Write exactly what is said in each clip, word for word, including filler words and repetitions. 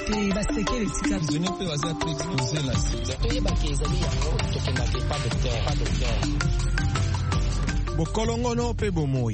te basekele tika zone pe waza prédisposé la sida to ba ezali yango tokendaki pas docteur pas docteur bokolongono pe bomoi.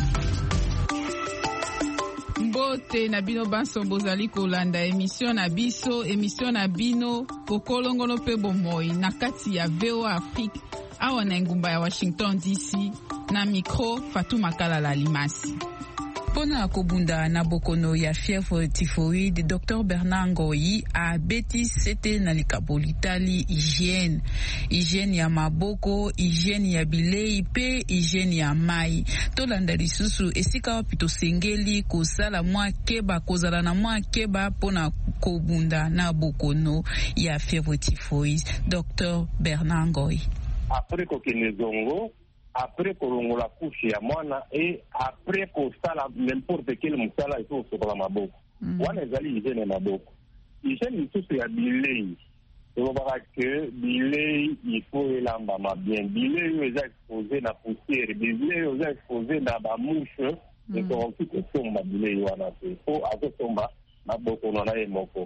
Mbote na bino banso bozali kolanda émission na biso émission na bino bokolongono pe bomoi na kati ya V O A Afrique awa na ngumba ya Washington D C na micro Fatuma Kalala Limasi. Pona kobunda na bokono ya fièvre typhoïde, docteur Bernard Ngoyi a beti sete na likabo litali hygiène. Hygiène ya maboko, hygiène ya bilei pe hygiène ya mai. Tolanda lisusu esika wapito sengeli kosala mwa keba kozala na mwa keba pona kobunda na bokono ya fièvre typhoïde. docteur Bernard Ngoyi. Après kokene zongo après kolongola couche ya mwana et après kosala n'importe quel musala il faut sokola maboko wana ezali hygiène maboko hygiène lisusu ya bilei elobaka ke bilei il faut elambama bien bilei oyo eza exposé na poussière bilei oyo eza exposé na bamouche ekoki kosomba bilei wana te po azosomba maboko na ye moko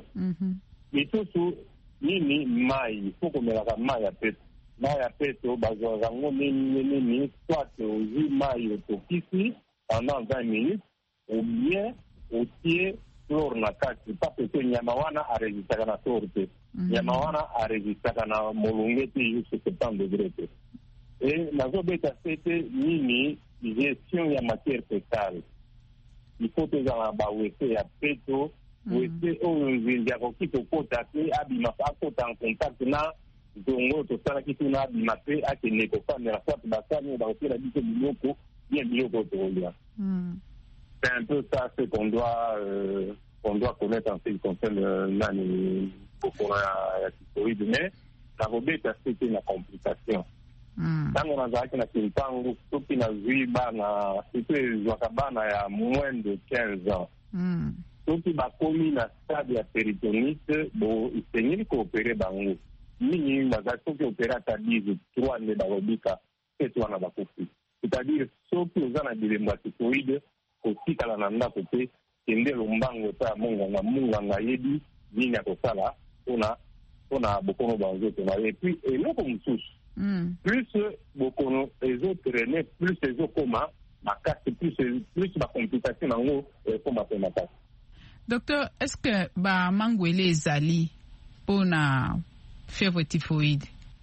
lisusu nini mai il faut komelaka mai ya peto mai ya peto bazwaka yango nini nini soit ozwi mai otokisi pendant vingt minutes ou bien otie chlore na kati parce que nyama wana aresistaka na chlore te nyama wana aresistaka na molunge te jusqu'à septante degré te et nazobeta sete nini gestion ya matière fécale il faut tozala bawese ya peto wese oyo nzinzi akoki kokota te abima akota en contact na zongo tosalaki tuna abima pe akende kofamela soit basani bakotela biso biloko bien biloko tokolia. C'est un peu ça ce qu'on doit euh, qu'on doit connaître en ce qui concerne euh, nani bokono ya typhoïde mais nakobeta sete na complication ntango nazalaki na kimpangu soki nazwi bana surtout ezwaka bana ya moins de quinze ans soki bakomi na stade ya péritonite bo isengeli koopere bango mingi bazali soki opere ata dix trois nde balobika pete wana bakofi c'est-à-dire soki oza na bilembo ya typhoïde kotikala na ndako te kende lombango ta monganga monganga yebi nini akosala mpona mpona bokono banzoto na ye puis eloko mosusu plus bokono ezotraine plus ezokoma makasi plus plus bacomplication nango ekoma pe makasi. Docteur, est-ce que ba mangwele ezali mpona fièvre typhoïde?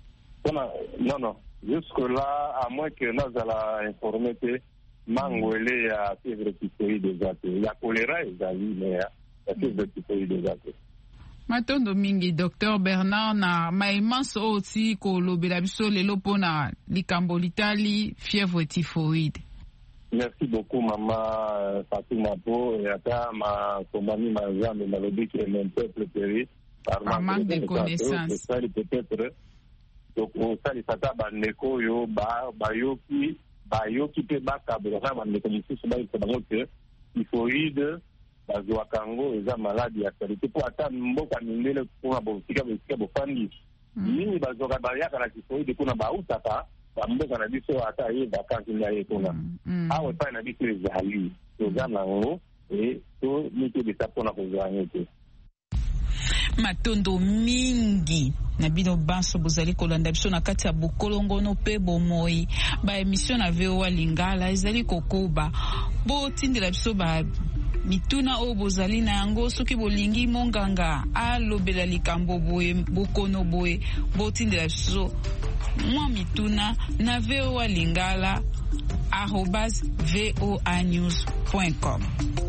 Non, non. Jusque-là, à moins que nous allons informer que mangwele ya fièvre typhoïde ezate. Il y a choléra ezali, mais la fièvre typhoïde ezate. Matondo mingi, docteur Bernard, na maimanso oti ko lobela biso lelo pona likambo litali fièvre typhoïde. Merci beaucoup, maman Fatima Po, et ata ma compagnie Mazam, ma lobby qui est mon peuple péri. Par manque de connaissances. Ça, peut-être, donc, ça, les tata, bandeko, yo, ba, bayoki, bayoki, pe, baka, baka, bandeko, monsieur, c'est pas, c'est typhoïde, bazouakango, eza malade, ya qualité, pour attendre, mboka, mindele, pour un bon, tika, tika, bofandi. Nini, bazouaka, bayaka, la typhoïde, kuna, baoutaka, bamboka, na biso, ata, ye, bakansi, na ye, kuna. Awe, pa, na biso, ezali, toza, nango, et, to, nike, besa, pona, kozwa, nike. Matondo mingi na bino banso bozali kolanda biso na kati ya bokolongono pe bomoi ba émission na V O A Lingala ezali kokoba bo tindela biso ba mituna o bozali na yango soki bolingi monganga alobela likambo boye bokono boye bo tindela biso mwa mituna na V O A Lingala arobase voanews point com.